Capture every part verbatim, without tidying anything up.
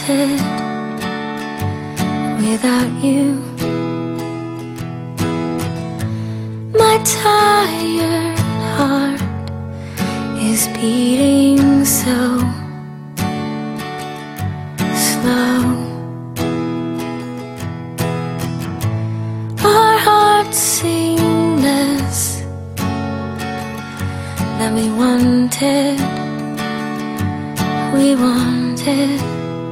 wanted without you. My tired heart is beating so slow. Our hearts sing this that we wanted, we wanted.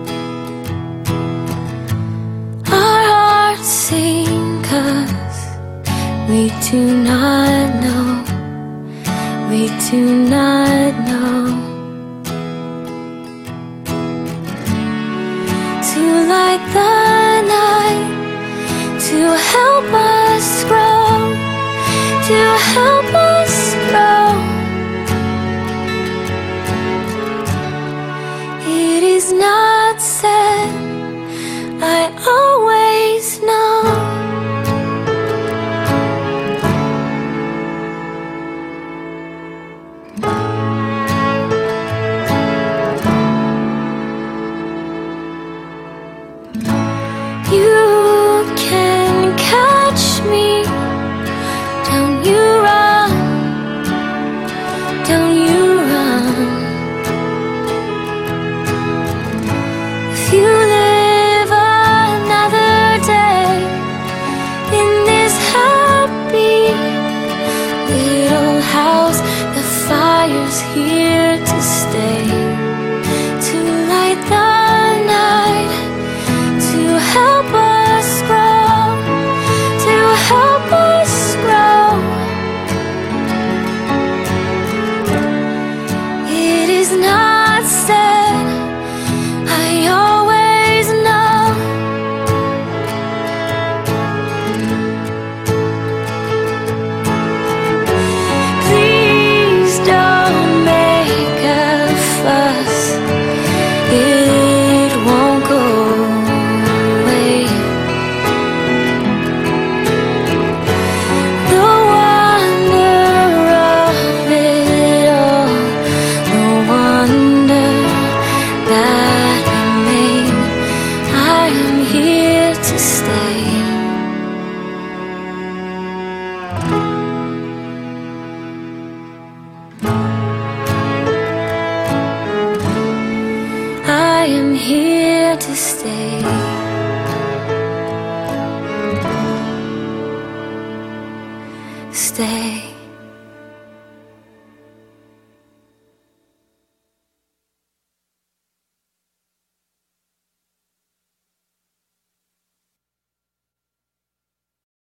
Our hearts sing 'cause we do not know, we do not know. To light the night, to help us grow, to help us grow. It is not said, I always know. You can catch me, don't you run, don't you run. If you live another day in this happy little house, the fire's here to stay, to light the night, to help us grow, to help us grow. It is not said, I always know. Please don't make a fuss, it won't go away. The wonder of it all, the wonder that we made, I am here to stay. I am here to stay. Stay.